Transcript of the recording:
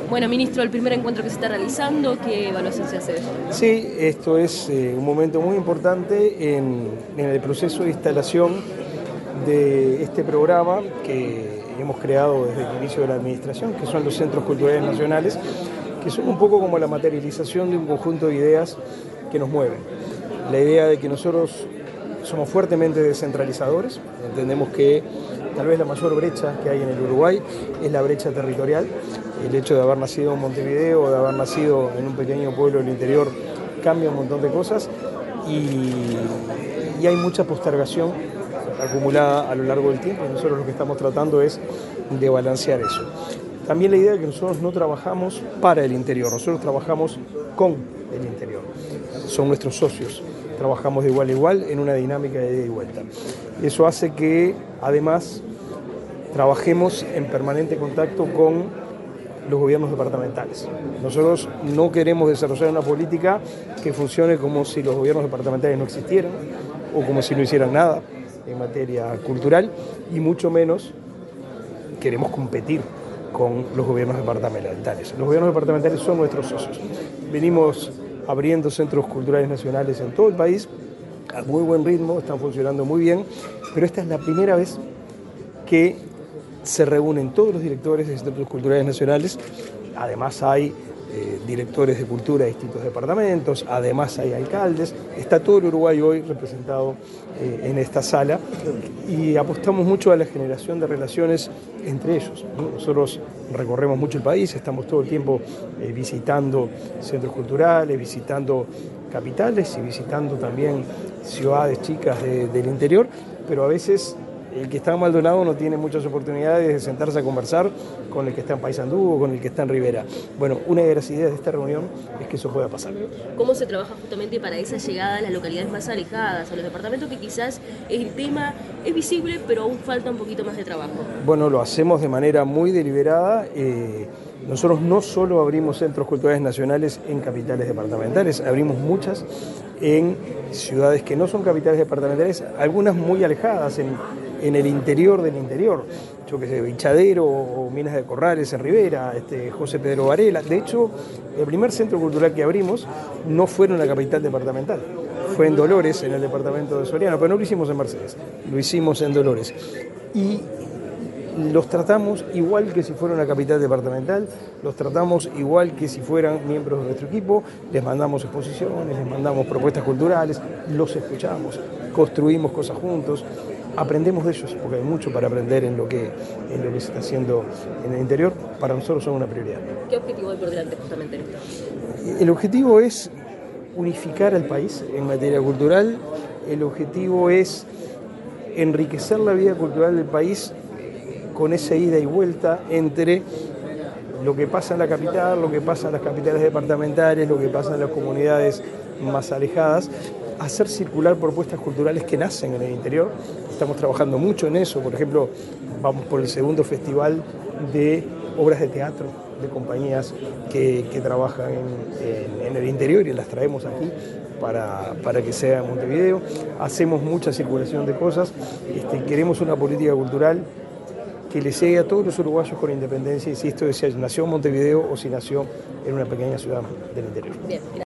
Bueno, ministro, el primer encuentro que se está realizando, ¿qué evaluación se hace de esto? Sí, esto es un momento muy importante en el proceso de instalación de este programa que hemos creado desde el inicio de la administración, que son los Centros Culturales Nacionales, que son un poco como la materialización de un conjunto de ideas que nos mueven. La idea de que nosotros somos fuertemente descentralizadores, entendemos que tal vez la mayor brecha que hay en el Uruguay es la brecha territorial. El hecho de haber nacido en Montevideo, de haber nacido en un pequeño pueblo del interior, cambia un montón de cosas y hay mucha postergación acumulada a lo largo del tiempo y nosotros lo que estamos tratando es de balancear eso. También la idea de que nosotros no trabajamos para el interior, nosotros trabajamos con el interior, son nuestros socios. Trabajamos de igual a igual en una dinámica de ida y vuelta. Eso hace que, además, trabajemos en permanente contacto con los gobiernos departamentales. Nosotros no queremos desarrollar una política que funcione como si los gobiernos departamentales no existieran o como si no hicieran nada en materia cultural y mucho menos queremos competir con los gobiernos departamentales. Los gobiernos departamentales son nuestros socios. Venimos abriendo centros culturales nacionales en todo el país, a muy buen ritmo, están funcionando muy bien, pero esta es la primera vez que se reúnen todos los directores de centros culturales nacionales, además hay directores de cultura de distintos departamentos, además hay alcaldes, está todo el Uruguay hoy representado en esta sala y apostamos mucho a la generación de relaciones entre ellos, ¿no? Nosotros recorremos mucho el país, estamos todo el tiempo visitando centros culturales, visitando capitales y visitando también ciudades chicas del interior, pero a veces el que está en Maldonado no tiene muchas oportunidades de sentarse a conversar con el que está en Paysandú o con el que está en Rivera. Bueno, una de las ideas de esta reunión es que eso pueda pasar. ¿Cómo se trabaja justamente para esa llegada a las localidades más alejadas, a los departamentos que quizás el tema es visible, pero aún falta un poquito más de trabajo? Bueno, lo hacemos de manera muy deliberada. Nosotros no solo abrimos centros culturales nacionales en capitales departamentales, abrimos muchas en ciudades que no son capitales departamentales, algunas muy alejadas en el interior del interior, yo que sé, Bichadero o Minas de Corrales en Rivera, José Pedro Varela. De hecho, el primer centro cultural que abrimos no fue en una capital departamental, fue en Dolores, en el departamento de Soriano, pero no lo hicimos en Mercedes, lo hicimos en Dolores. Y los tratamos igual que si fuera una capital departamental, los tratamos igual que si fueran miembros de nuestro equipo, les mandamos exposiciones, les mandamos propuestas culturales, los escuchamos, construimos cosas juntos, aprendemos de ellos, porque hay mucho para aprender en lo que se está haciendo en el interior, para nosotros son una prioridad. ¿Qué objetivo hay por delante justamente en esto? El objetivo es unificar al país en materia cultural, el objetivo es enriquecer la vida cultural del país con esa ida y vuelta entre lo que pasa en la capital, lo que pasa en las capitales departamentales, lo que pasa en las comunidades más alejadas, hacer circular propuestas culturales que nacen en el interior. Estamos trabajando mucho en eso, por ejemplo, vamos por el segundo festival de obras de teatro de compañías que trabajan en el interior y las traemos aquí para que sea en Montevideo. Hacemos mucha circulación de cosas, queremos una política cultural que le llegue a todos los uruguayos con independencia, insisto, de si nació en Montevideo o si nació en una pequeña ciudad del interior. Bien.